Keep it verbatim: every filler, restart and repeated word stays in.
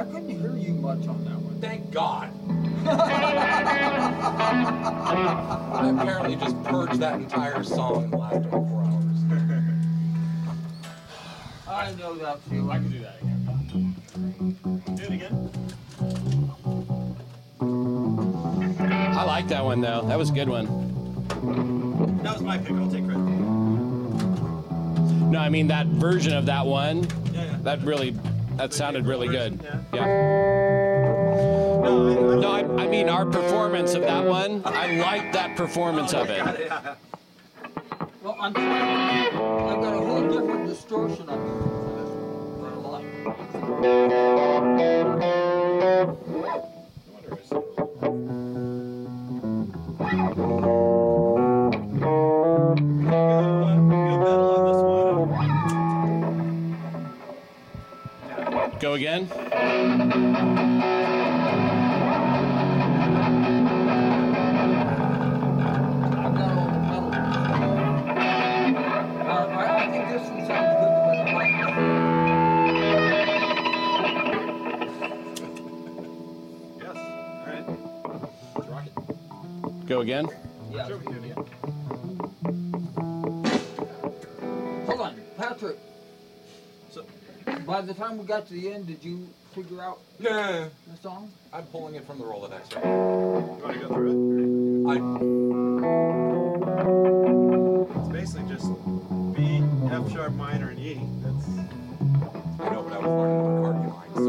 couldn't hear you much on that one. Thank God. I apparently just purged that entire song in the last twenty-four hours. I know that too. I can do that again. Do it again. I like that one though. That was a good one. That was my pick. I'll take credit. No, I mean that version of that one. Yeah, yeah. That really, that sounded really good. Yeah. Yeah. No, I, I, No, I, I mean our performance of that one. I like that performance of it. yeah. Well, I'm trying. I've got a whole different distortion I'm using for this one. That I like. Go again. I've got all the metal. Uh, I, I think this one sounds good the way I like it. Yes. All right. Let's rock it. Go again. Yeah. Sure, we can do it again. Hold on, Patrick. So, By the time we got to the end, did you figure out Nah, the song? I'm pulling it from the Rolodex. you want to go through I, it? It's basically just B, F sharp minor, and E. That's I know, but I was learning on cardio lines, so